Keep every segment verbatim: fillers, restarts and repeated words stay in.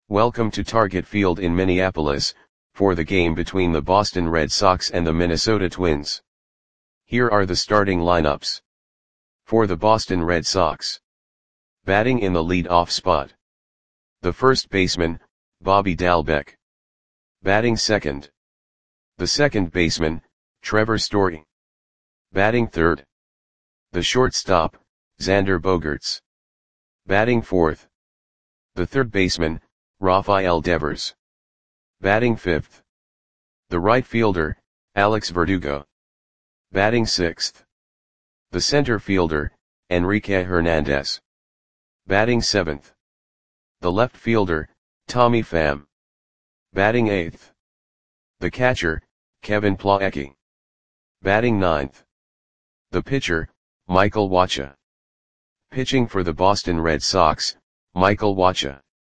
Welcome to Target Field in Minneapolis, for the game between the Boston Red Sox and the Minnesota Twins. Here are the starting lineups. For the Boston Red Sox. Batting in the lead-off spot. The first baseman, Bobby Dalbec. Batting second. The second baseman, Trevor Story. Batting third. The shortstop, Xander Bogaerts. Batting fourth. The third baseman, Rafael Devers. Batting fifth. The right fielder, Alex Verdugo. Batting sixth. The center fielder, Enrique Hernandez. Batting seventh. The left fielder, Tommy Pham. Batting eighth. The catcher, Kevin Plawecki. Batting ninth. The pitcher, Michael Wacha. Pitching for the Boston Red Sox, Michael Wacha.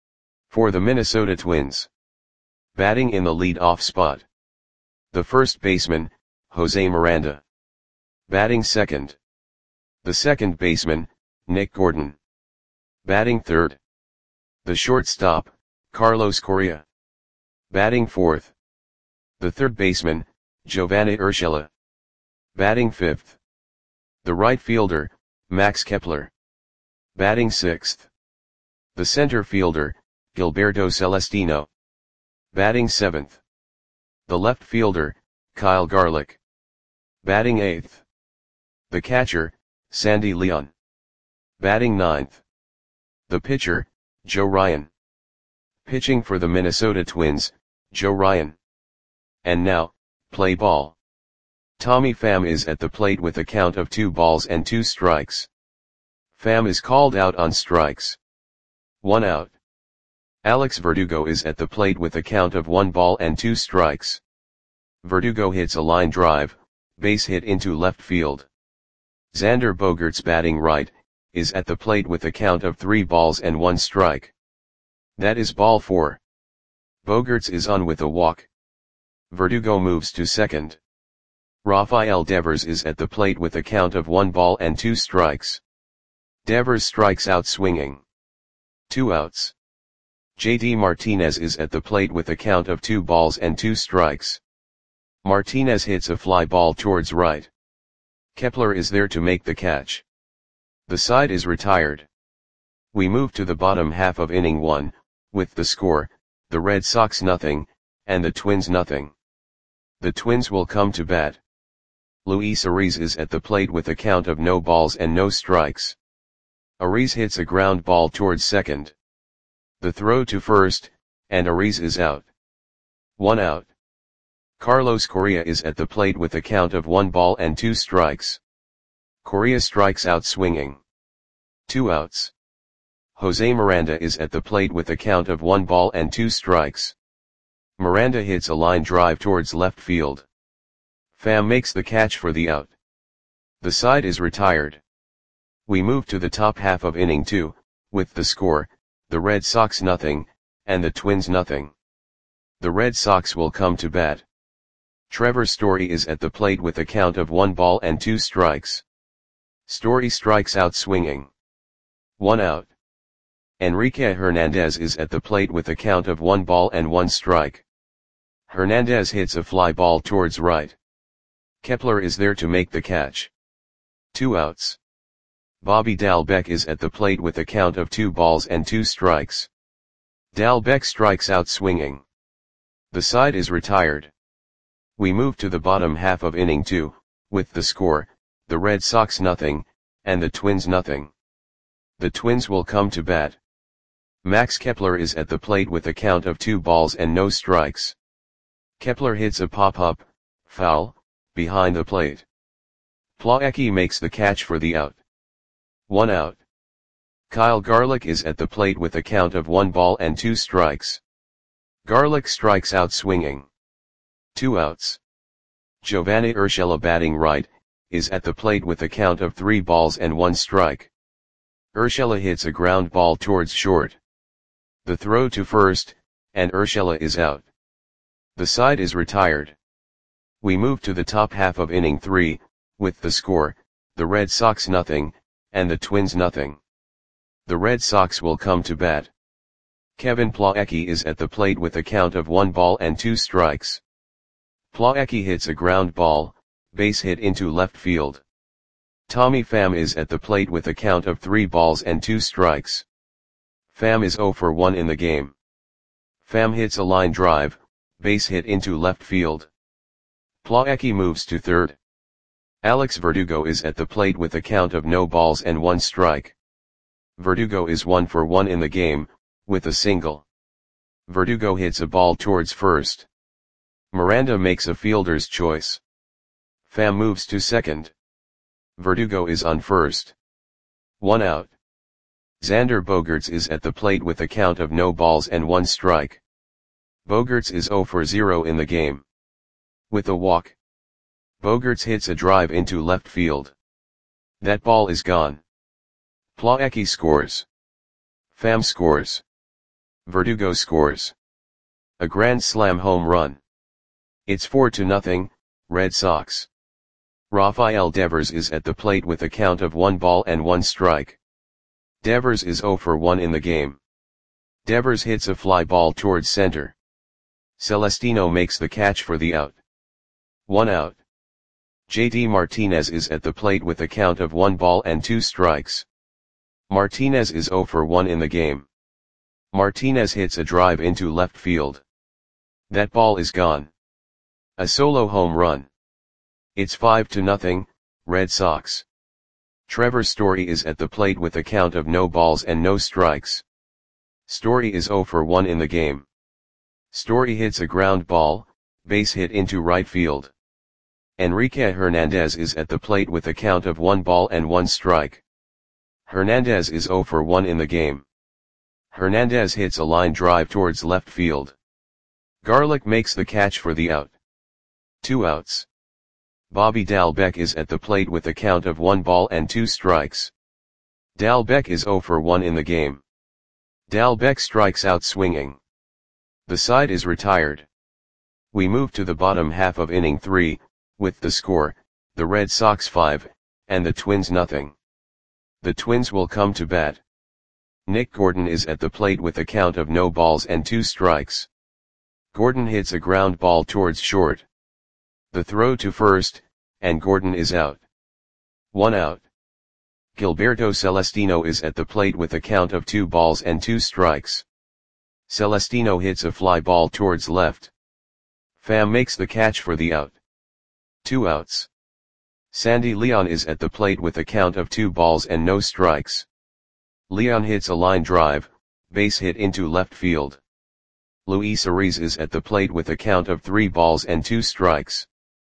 For the Minnesota Twins. Batting in the lead-off spot. The first baseman, Jose Miranda. Batting second. The second baseman, Nick Gordon. Batting third. The shortstop, Carlos Correa. Batting fourth. The third baseman, Giovanni Urshela. Batting fifth. The right fielder, Max Kepler. Batting sixth. The center fielder, Gilberto Celestino. Batting seventh. The left fielder, Kyle Garlick. Batting eighth. The catcher, Sandy Leon. Batting ninth. The pitcher, Joe Ryan. Pitching for the Minnesota Twins, Joe Ryan. And now, play ball. Tommy Pham is at the plate with a count of two balls and two strikes. Pham is called out on strikes. One out. Alex Verdugo is at the plate with a count of one ball and two strikes. Verdugo hits a line drive, base hit into left field. Xander Bogaerts, batting right, is at the plate with a count of three balls and one strike. That is ball four. Bogaerts is on with a walk. Verdugo moves to second. Rafael Devers is at the plate with a count of one ball and two strikes. Devers strikes out swinging. Two outs. J D Martinez is at the plate with a count of two balls and two strikes. Martinez hits a fly ball towards right. Kepler is there to make the catch. The side is retired. We move to the bottom half of inning one, with the score, the Red Sox nothing, and the Twins nothing. The Twins will come to bat. Luis Ariz is at the plate with a count of no balls and no strikes. Ariz hits a ground ball towards second. The throw to first, and Ariz is out. One out. Carlos Correa is at the plate with a count of one ball and two strikes. Correa strikes out swinging. Two outs. Jose Miranda is at the plate with a count of one ball and two strikes. Miranda hits a line drive towards left field. Pham makes the catch for the out. The side is retired. We move to the top half of inning two, with the score, the Red Sox nothing, and the Twins nothing. The Red Sox will come to bat. Trevor Story is at the plate with a count of one ball and two strikes. Story strikes out swinging. One out. Enrique Hernandez is at the plate with a count of one ball and one strike. Hernandez hits a fly ball towards right. Kepler is there to make the catch. Two outs. Bobby Dalbec is at the plate with a count of two balls and two strikes. Dalbec strikes out swinging. The side is retired. We move to the bottom half of inning two, with the score, the Red Sox nothing, and the Twins nothing. The Twins will come to bat. Max Kepler is at the plate with a count of two balls and no strikes. Kepler hits a pop-up, foul, behind the plate. Plawecki makes the catch for the out. One out. Kyle Garlick is at the plate with a count of one ball and two strikes. Garlick strikes out swinging. Two outs. Giovanni Urshela, batting right, is at the plate with a count of three balls and one strike. Urshela hits a ground ball towards short. The throw to first, and Urshela is out. The side is retired. We move to the top half of inning three, with the score, the Red Sox nothing, and the Twins nothing. The Red Sox will come to bat. Kevin Plawecki is at the plate with a count of one ball and two strikes. Plawecki hits a ground ball, base hit into left field. Tommy Pham is at the plate with a count of three balls and two strikes. Pham is zero for one in the game. Pham hits a line drive, base hit into left field. Plawecki moves to third. Alex Verdugo is at the plate with a count of no balls and one strike. Verdugo is one for one in the game, with a single. Verdugo hits a ball towards first. Miranda makes a fielder's choice. Pham moves to second. Verdugo is on first. One out. Xander Bogaerts is at the plate with a count of no balls and one strike. Bogaerts is zero for zero in the game. With a walk, Bogaerts hits a drive into left field. That ball is gone. Plawecki scores. Pham scores. Verdugo scores. A grand slam home run. It's four to nothing, Red Sox. Rafael Devers is at the plate with a count of one ball and one strike. Devers is zero for one in the game. Devers hits a fly ball towards center. Celestino makes the catch for the out. One out. J D Martinez is at the plate with a count of one ball and two strikes. Martinez is zero for one in the game. Martinez hits a drive into left field. That ball is gone. A solo home run. It's five to nothing, Red Sox. Trevor Story is at the plate with a count of no balls and no strikes. Story is zero for one in the game. Story hits a ground ball, base hit into right field. Enrique Hernandez is at the plate with a count of one ball and one strike. Hernandez is zero for one in the game. Hernandez hits a line drive towards left field. Garlick makes the catch for the out. Two outs. Bobby Dalbec is at the plate with a count of one ball and two strikes. Dalbec is zero for one in the game. Dalbec strikes out swinging. The side is retired. We move to the bottom half of inning three, with the score, the Red Sox five, and the Twins nothing. The Twins will come to bat. Nick Gordon is at the plate with a count of no balls and two strikes. Gordon hits a ground ball towards short. The throw to first, and Gordon is out. One out. Gilberto Celestino is at the plate with a count of two balls and two strikes. Celestino hits a fly ball towards left. Pham makes the catch for the out. Two outs. Sandy Leon is at the plate with a count of two balls and no strikes. Leon hits a line drive, base hit into left field. Luis Ariz is at the plate with a count of three balls and two strikes.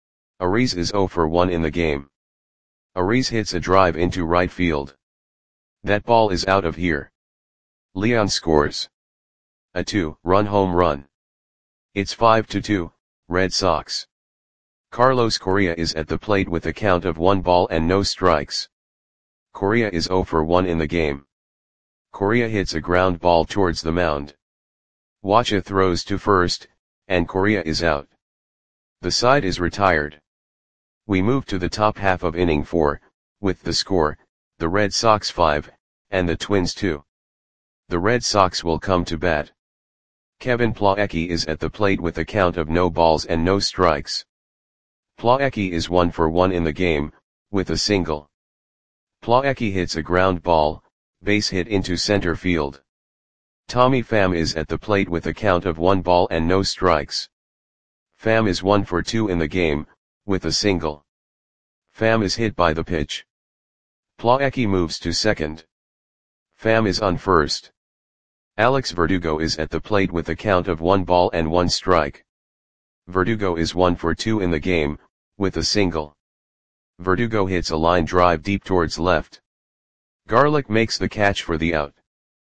Ariz is zero for one in the game. Ariz hits a drive into right field. That ball is out of here. Leon scores. A two-run home run. It's five to two, Red Sox. Carlos Correa is at the plate with a count of one ball and no strikes. Correa is zero for one in the game. Correa hits a ground ball towards the mound. Wacha throws to first, and Correa is out. The side is retired. We move to the top half of inning four, with the score, the Red Sox five, and the Twins two. The Red Sox will come to bat. Kevin Plawecki is at the plate with a count of no balls and no strikes. Plawecki is one for one in the game, with a single. Plawecki hits a ground ball, base hit into center field. Tommy Pham is at the plate with a count of one ball and no strikes. Pham is one for two in the game, with a single. Pham is hit by the pitch. Plawecki moves to second. Pham is on first. Alex Verdugo is at the plate with a count of one ball and one strike. Verdugo is one for two in the game, with a single. Verdugo hits a line drive deep towards left. Garlick makes the catch for the out.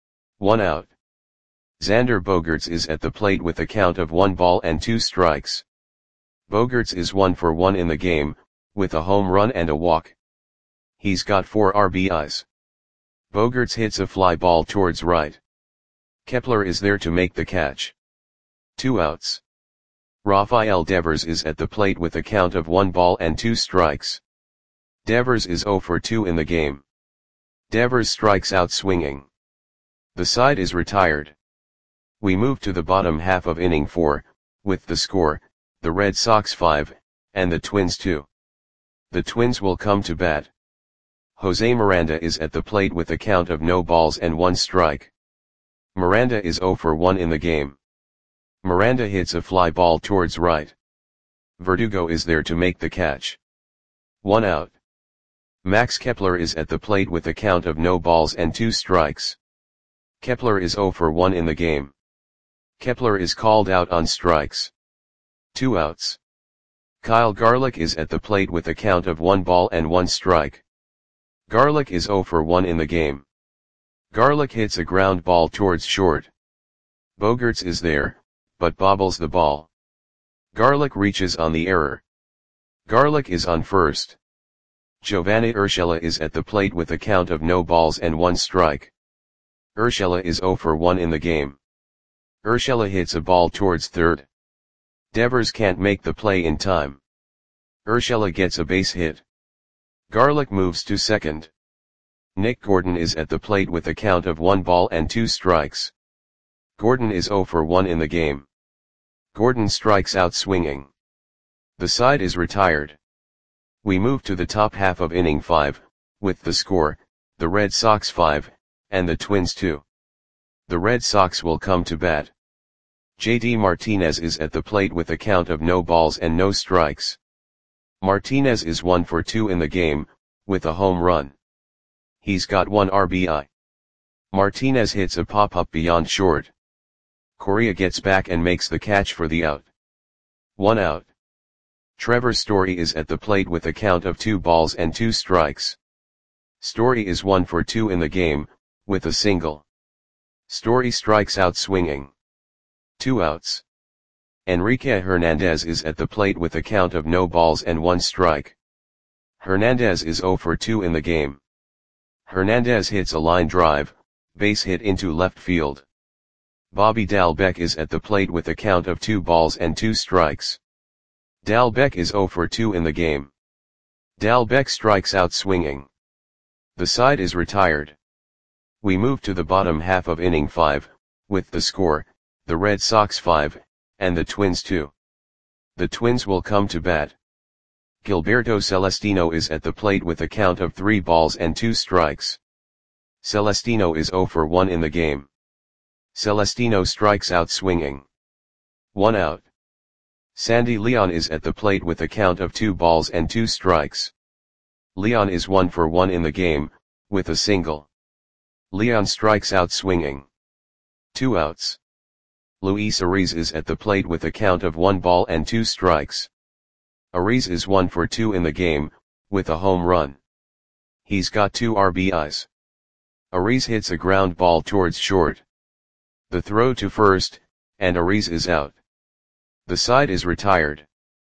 One out. Xander Bogaerts is at the plate with a count of one ball and two strikes. Bogaerts is one for one in the game, with a home run and a walk. He's got four R B Is. Bogaerts hits a fly ball towards right. Kepler is there to make the catch. Two outs. Rafael Devers is at the plate with a count of one ball and two strikes. Devers is zero for two in the game. Devers strikes out swinging. The side is retired. We move to the bottom half of inning four, with the score, the Red Sox five, and the Twins two. The Twins will come to bat. Jose Miranda is at the plate with a count of no balls and one strike. Miranda is oh for one in the game. Miranda hits a fly ball towards right. Verdugo is there to make the catch. One out. Max Kepler is at the plate with a count of no balls and two strikes. Kepler is oh for one in the game. Kepler is called out on strikes. Two outs. Kyle Garlick is at the plate with a count of one ball and one strike. Garlick is oh for one in the game. Garlick hits a ground ball towards short. Bogaerts is there, but bobbles the ball. Garlick reaches on the error. Garlick is on first. Giovanni Urshela is at the plate with a count of no balls and one strike. Urshela is oh for one in the game. Urshela hits a ball towards third. Devers can't make the play in time. Urshela gets a base hit. Garlick moves to second. Nick Gordon is at the plate with a count of one ball and two strikes. Gordon is oh for one in the game. Gordon strikes out swinging. The side is retired. We move to the top half of inning five, with the score, the Red Sox five, and the Twins two. The Red Sox will come to bat. J D Martinez is at the plate with a count of no balls and no strikes. Martinez is one for two in the game, with a home run. He's got one R B I. Martinez hits a pop-up beyond short. Correa gets back and makes the catch for the out. One out. Trevor Story is at the plate with a count of two balls and two strikes. Story is one for two in the game, with a single. Story strikes out swinging. Two outs. Enrique Hernandez is at the plate with a count of no balls and one strike. Hernandez is oh for two in the game. Hernandez hits a line drive, base hit into left field. Bobby Dalbec is at the plate with a count of two balls and two strikes. Dalbec is oh for two in the game. Dalbec strikes out swinging. The side is retired. We move to the bottom half of inning five, with the score, the Red Sox five, and the Twins two. The Twins will come to bat. Gilberto Celestino is at the plate with a count of three balls and two strikes. Celestino is oh for one in the game. Celestino strikes out swinging. One out. Sandy Leon is at the plate with a count of two balls and two strikes. Leon is one for one in the game, with a single. Leon strikes out swinging. Two outs. Luis Ariz is at the plate with a count of one ball and two strikes. Ariz is one for two in the game, with a home run. He's got two R B Is. Ariz hits a ground ball towards short. The throw to first, and Ariz is out. The side is retired.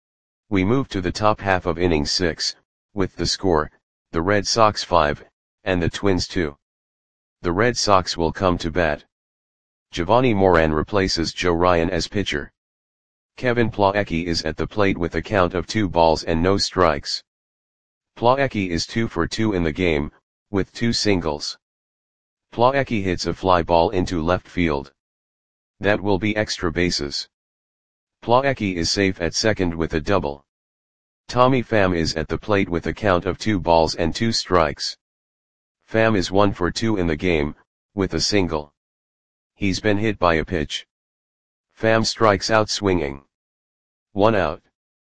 We move to the top half of inning six, with the score, the Red Sox five, and the Twins two. The Red Sox will come to bat. Giovanni Moran replaces Joe Ryan as pitcher. Kevin Plawecki is at the plate with a count of two balls and no strikes. Plawecki is two for two in the game, with two singles. Plawecki hits a fly ball into left field. That will be extra bases. Plawecki is safe at second with a double. Tommy Pham is at the plate with a count of two balls and two strikes. Pham is one for two in the game, with a single. He's been hit by a pitch. Pham strikes out swinging. One out.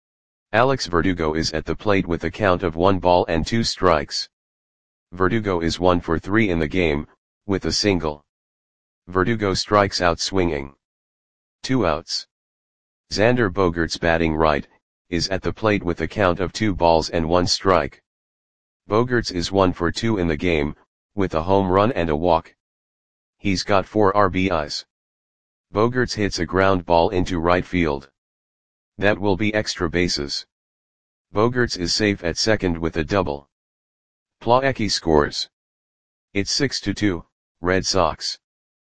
Alex Verdugo is at the plate with a count of one ball and two strikes. Verdugo is one for three in the game, with a single. Verdugo strikes out swinging. Two outs. Xander Bogaerts, batting right, is at the plate with a count of two balls and one strike. Bogaerts is one for two in the game, with a home run and a walk. He's got four R B Is. Bogaerts hits a ground ball into right field. That will be extra bases. Bogaerts is safe at second with a double. Plawecki scores. It's six to two, Red Sox.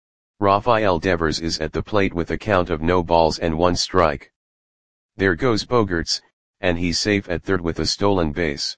Rafael Devers is at the plate with a count of no balls and one strike. There goes Bogaerts, and he's safe at third with a stolen base.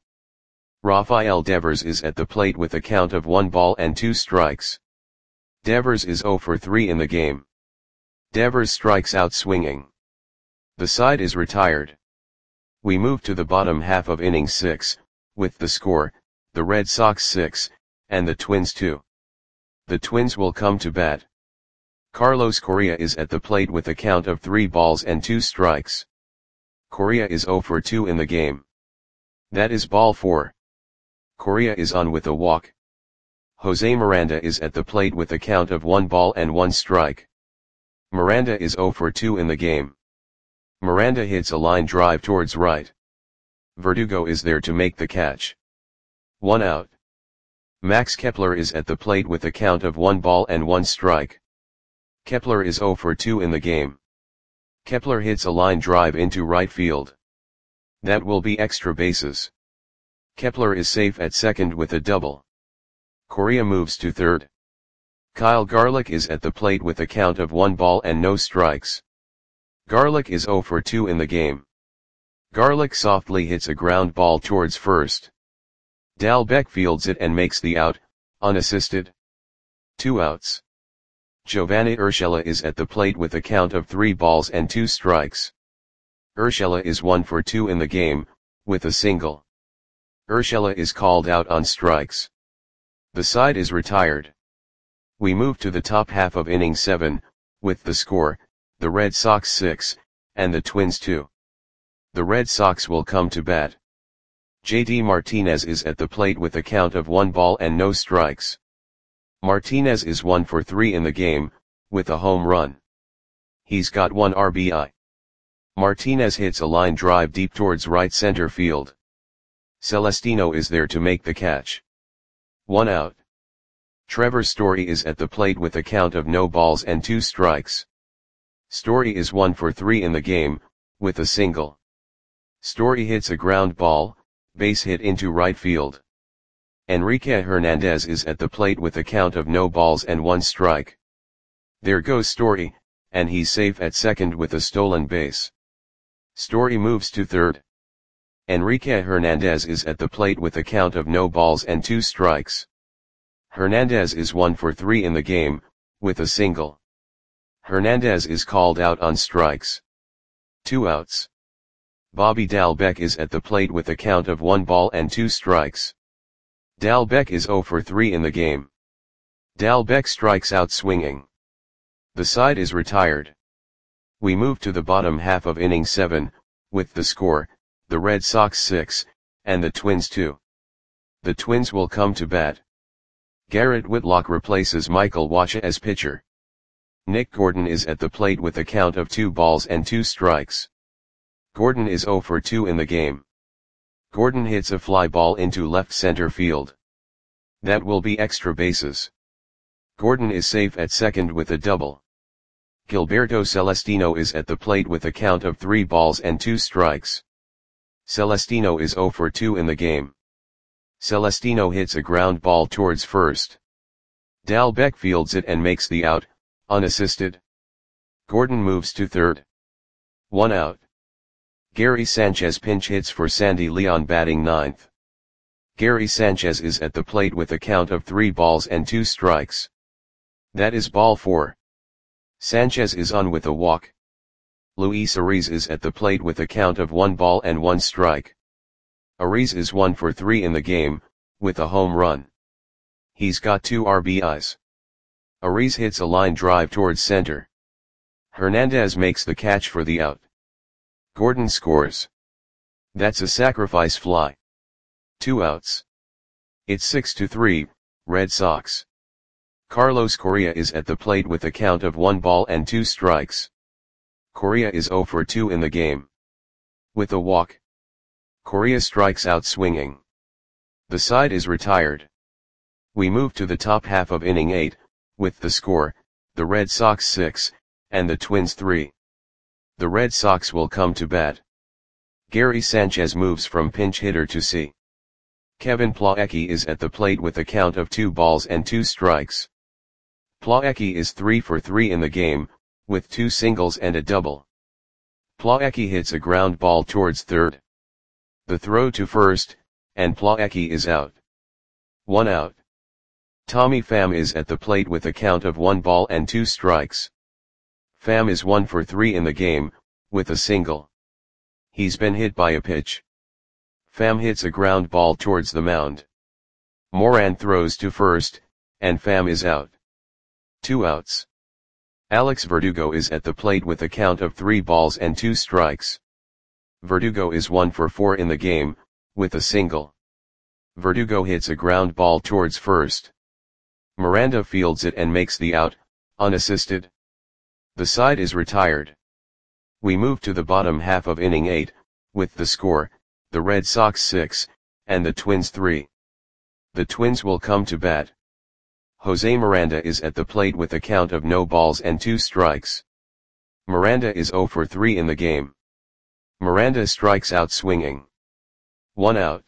Rafael Devers is at the plate with a count of one ball and two strikes. Devers is oh for three in the game. Devers strikes out swinging. The side is retired. We move to the bottom half of inning six, with the score, the Red Sox six, and the Twins two. The Twins will come to bat. Carlos Correa is at the plate with a count of three balls and two strikes. Correa is oh for two in the game. That is ball four. Correa is on with a walk. Jose Miranda is at the plate with a count of one ball and one strike. Miranda is oh for two in the game. Miranda hits a line drive towards right. Verdugo is there to make the catch. One out. Max Kepler is at the plate with a count of one ball and one strike. Kepler is oh for two in the game. Kepler hits a line drive into right field. That will be extra bases. Kepler is safe at second with a double. Correa moves to third. Kyle Garlick is at the plate with a count of one ball and no strikes. Garlick is oh for two in the game. Garlick softly hits a ground ball towards first. Dalbec fields it and makes the out, unassisted. Two outs. Giovanni Urshela is at the plate with a count of three balls and two strikes. Urshela is one for two in the game, with a single. Urshela is called out on strikes. The side is retired. We move to the top half of inning seven, with the score, the Red Sox six, and the Twins two. The Red Sox will come to bat. J D Martinez is at the plate with a count of one ball and no strikes. Martinez is one for three in the game, with a home run. He's got one R B I. Martinez hits a line drive deep towards right center field. Celestino is there to make the catch. One out. Trevor Story is at the plate with a count of no balls and two strikes. Story is one for three in the game, with a single. Story hits a ground ball, base hit into right field. Enrique Hernandez is at the plate with a count of no balls and one strike. There goes Story, and he's safe at second with a stolen base. Story moves to third. Enrique Hernandez is at the plate with a count of no balls and two strikes. Hernandez is one for three in the game, with a single. Hernandez is called out on strikes. Two outs. Bobby Dalbec is at the plate with a count of one ball and two strikes. Dalbec is oh for three in the game. Dalbec strikes out swinging. The side is retired. We move to the bottom half of inning seven, with the score, the Red Sox six, and the Twins two. The Twins will come to bat. Garrett Whitlock replaces Michael Wacha as pitcher. Nick Gordon is at the plate with a count of two balls and two strikes. Gordon is oh for two in the game. Gordon hits a fly ball into left center field. That will be extra bases. Gordon is safe at second with a double. Gilberto Celestino is at the plate with a count of three balls and two strikes. Celestino is oh for two in the game. Celestino hits a ground ball towards first. Dalbec fields it and makes the out, unassisted. Gordon moves to third. One out. Gary Sanchez pinch hits for Sandy Leon batting ninth. Gary Sanchez is at the plate with a count of three balls and two strikes. That is ball four. Sanchez is on with a walk. Luis Ariz is at the plate with a count of one ball and one strike. Ariz is one for three in the game, with a home run. He's got two R B Is. Ariz hits a line drive towards center. Hernandez makes the catch for the out. Gordon scores. That's a sacrifice fly. Two outs. It's six to three, Red Sox. Carlos Correa is at the plate with a count of one ball and two strikes. Correa is oh for two in the game. With a walk. Correa strikes out swinging. The side is retired. We move to the top half of inning eight, with the score, the Red Sox six, and the Twins three. The Red Sox will come to bat. Gary Sanchez moves from pinch hitter to C. Kevin Plawecki is at the plate with a count of two balls and two strikes. Plawecki is three for three in the game, with two singles and a double. Plawecki hits a ground ball towards third. The throw to first, and Plawecki is out. One out. Tommy Pham is at the plate with a count of one ball and two strikes. Pham is one for three in the game, with a single. He's been hit by a pitch. Pham hits a ground ball towards the mound. Moran throws to first, and Pham is out. Two outs. Alex Verdugo is at the plate with a count of three balls and two strikes. Verdugo is one for four in the game, with a single. Verdugo hits a ground ball towards first. Miranda fields it and makes the out, unassisted. The side is retired. We move to the bottom half of inning eight, with the score, the Red Sox six, and the Twins three. The Twins will come to bat. Jose Miranda is at the plate with a count of no balls and two strikes. Miranda is zero for three in the game. Miranda strikes out swinging. One out.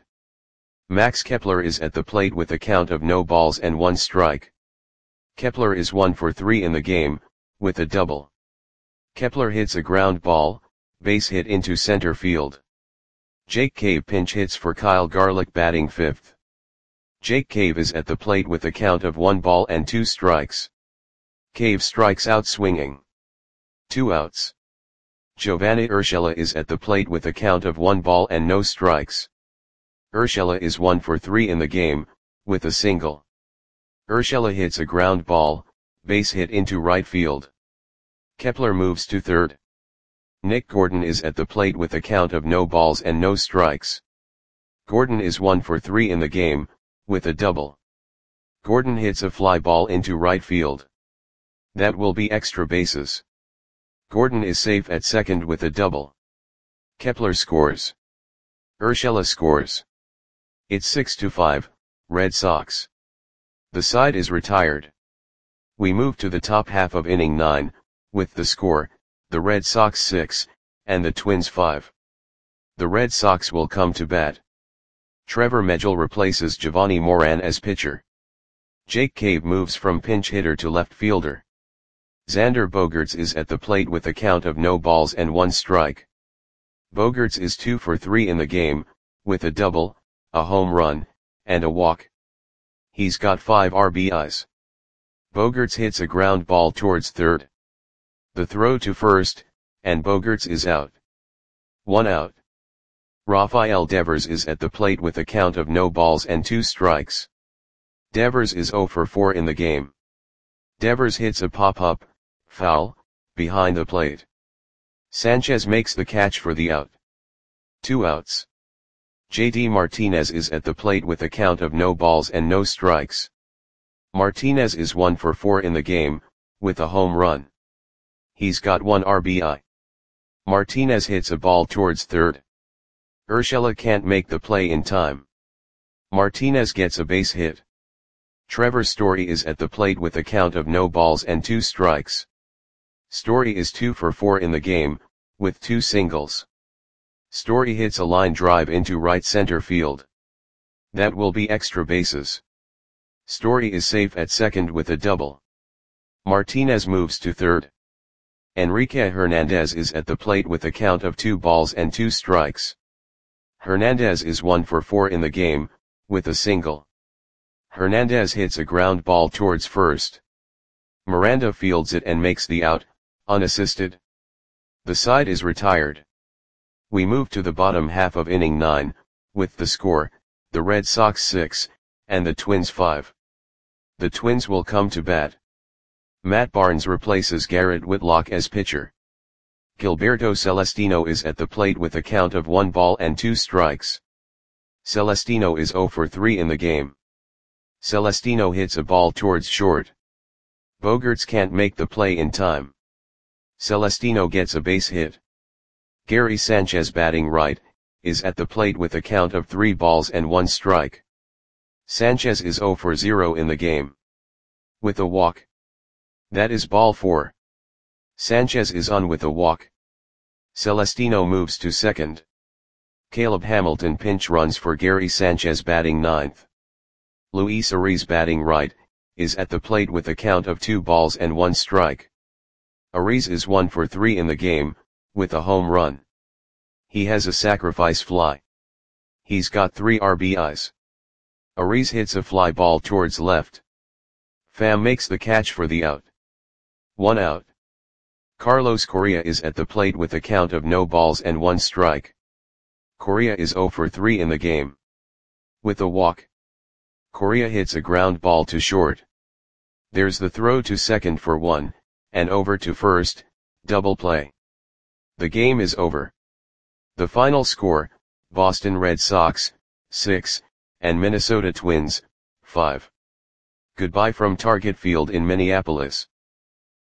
Max Kepler is at the plate with a count of no balls and one strike. Kepler is one for three in the game, with a double. Kepler hits a ground ball, base hit into center field. Jake Cave pinch hits for Kyle Garlick batting fifth. Jake Cave is at the plate with a count of one ball and two strikes. Cave strikes out swinging. Two outs. Giovanni Urshela is at the plate with a count of one ball and no strikes. Urshela is one for three in the game, with a single. Urshela hits a ground ball, base hit into right field. Kepler moves to third. Nick Gordon is at the plate with a count of no balls and no strikes. Gordon is one for three in the game, with a double. Gordon hits a fly ball into right field. That will be extra bases. Gordon is safe at second with a double. Kepler scores. Urshela scores. It's six to five, Red Sox. The side is retired. We move to the top half of inning nine, with the score, the Red Sox six, and the Twins five. The Red Sox will come to bat. Trevor Megill replaces Giovanni Moran as pitcher. Jake Cave moves from pinch hitter to left fielder. Xander Bogaerts is at the plate with a count of no balls and one strike. Bogaerts is two for three in the game, with a double, a home run, and a walk. He's got five R B Is. Bogaerts hits a ground ball towards third. The throw to first, and Bogaerts is out. One out. Rafael Devers is at the plate with a count of no balls and two strikes. Devers is zero for four in the game. Devers hits a pop-up, foul, behind the plate. Sanchez makes the catch for the out. Two outs. J D Martinez is at the plate with a count of no balls and no strikes. Martinez is one for four in the game, with a home run. He's got one R B I. Martinez hits a ball towards third. Urshela can't make the play in time. Martinez gets a base hit. Trevor Story is at the plate with a count of no balls and two strikes. Story is two for four in the game, with two singles. Story hits a line drive into right center field. That will be extra bases. Story is safe at second with a double. Martinez moves to third. Enrique Hernandez is at the plate with a count of two balls and two strikes. Hernandez is one for four in the game, with a single. Hernandez hits a ground ball towards first. Miranda fields it and makes the out, unassisted. The side is retired. We move to the bottom half of inning nine, with the score, the Red Sox six, and the Twins five. The Twins will come to bat. Matt Barnes replaces Garrett Whitlock as pitcher. Gilberto Celestino is at the plate with a count of one ball and two strikes. Celestino is zero for three in the game. Celestino hits a ball towards short. Bogaerts can't make the play in time. Celestino gets a base hit. Gary Sanchez batting right, is at the plate with a count of three balls and one strike. Sanchez is zero for zero in the game. With a walk. That is ball four. Sanchez is on with a walk. Celestino moves to second. Caleb Hamilton pinch runs for Gary Sanchez batting ninth. Luis Ariz batting right, is at the plate with a count of two balls and one strike. Ariz is one for three in the game, with a home run. He has a sacrifice fly. He's got three R B Is. Ariz hits a fly ball towards left. Pham makes the catch for the out. One out. Carlos Correa is at the plate with a count of no balls and one strike. Correa is zero for three in the game. With a walk, Correa hits a ground ball to short. There's the throw to second for one, and over to first, double play. The game is over. The final score, Boston Red Sox, six, and Minnesota Twins, five. Goodbye from Target Field in Minneapolis.